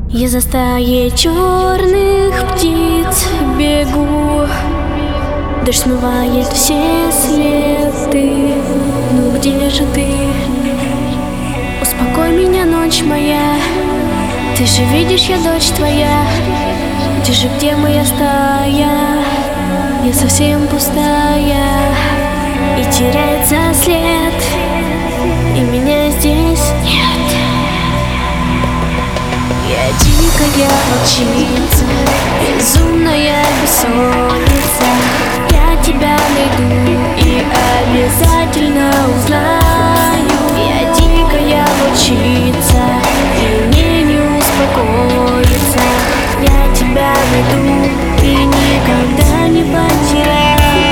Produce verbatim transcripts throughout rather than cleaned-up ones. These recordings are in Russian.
Я за стаей черных птиц бегу, дождь смывает все следы. Ну где же ты? Успокой меня, ночь моя. Ты же видишь, я дочь твоя. Где же, где моя стая? Я совсем пустая, и теряется след, и меня здесь нет. Я дикая волчица, безумная бессонница. Я тебя найду и обязательно узнаю. Я дикая волчица, и мне не успокоиться. Я тебя найду и никогда не потеряю.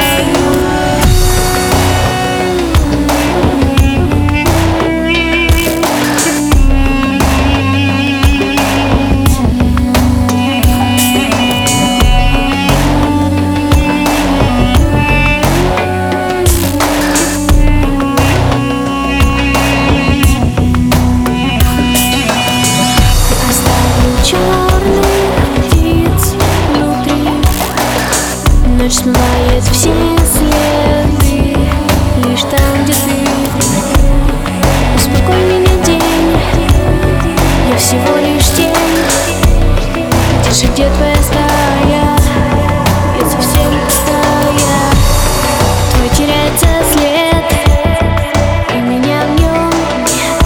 Ночь смывает все следы, лишь там, где ты. Успокой меня, день, я всего лишь тень. Где же, где твоя стая? Я совсем пустая. Твой теряется след, и меня в нем нет.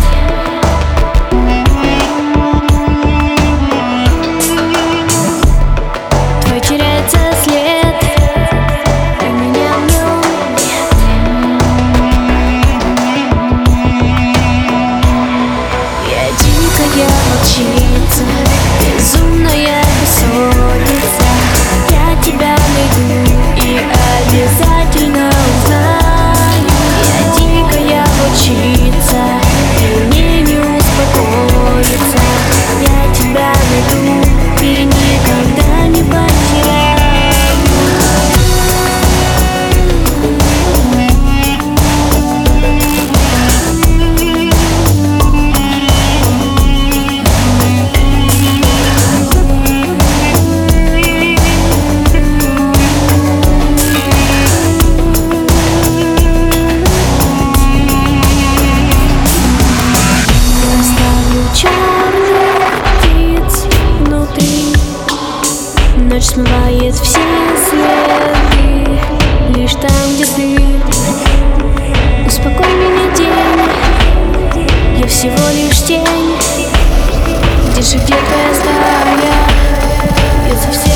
Твой теряется след. Я волчица, безумная бессонница. Я тебя найду и обязательно узнаю. Я дикая волчица, и мне не успокоиться. Я тебя найду и никогда не потеряю. Ночь смывает все следы, лишь там, где ты. Успокой меня, день, я всего лишь тень. Где же, где твоя стая? Я совсем